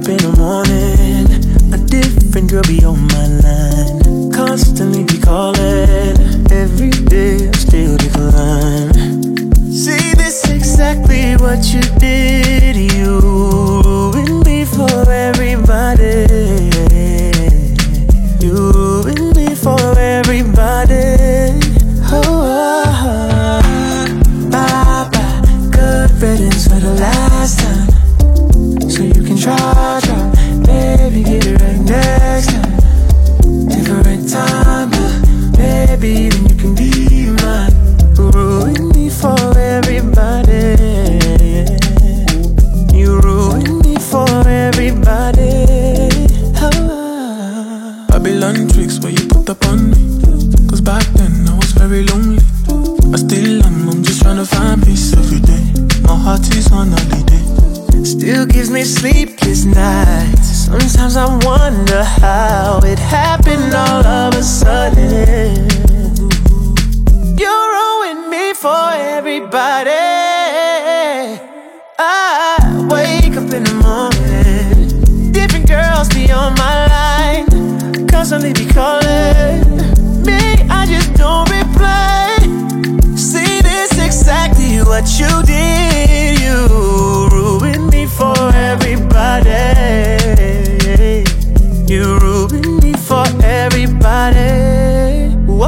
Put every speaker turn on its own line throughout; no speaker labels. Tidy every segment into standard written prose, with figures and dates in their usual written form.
up in the morning, a different girl be on my line. Constantly be calling, every day I still decline. See, this exactly what you did. You ruined me for everybody. You ruined me for everybody. Bye-bye, good riddance for the last time. So you can try, baby, get it right next time. Different time, baby, then you can be mine. Ruin me for everybody. You ruin me for everybody.
Babylon tricks where you put up on me. Cause back then I was very lonely. I still am, I'm just trying to find peace every day. My heart is on holiday.
Still gives me sleepless nights. Sometimes I wonder how it happened all of a sudden. You ruined me for everybody. I wake up in the morning, different girls be on my line, constantly be calling me, I just don't reply. See, this exactly what you did. You ruined me for everybody. You ruined me for everybody. Whoa.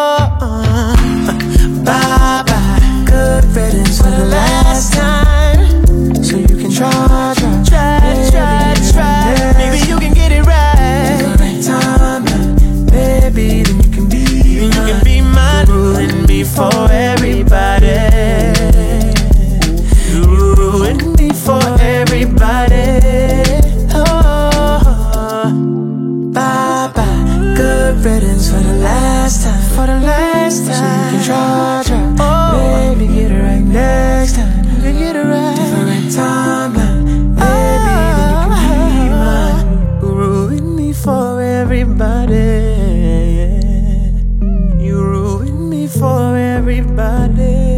Bye-bye, good riddance for the last time. So you can try. Maybe you can get it right. Different time, baby, then you can be mine. Ruin me for everybody. You ruin me for everybody. Bye-bye, good riddance for the last time. For the last time. So you can try. Baby, get it right next time. You can get it right. Different timeline. Baby, then you can be mine. Ruin me for everybody. You ruin me for everybody.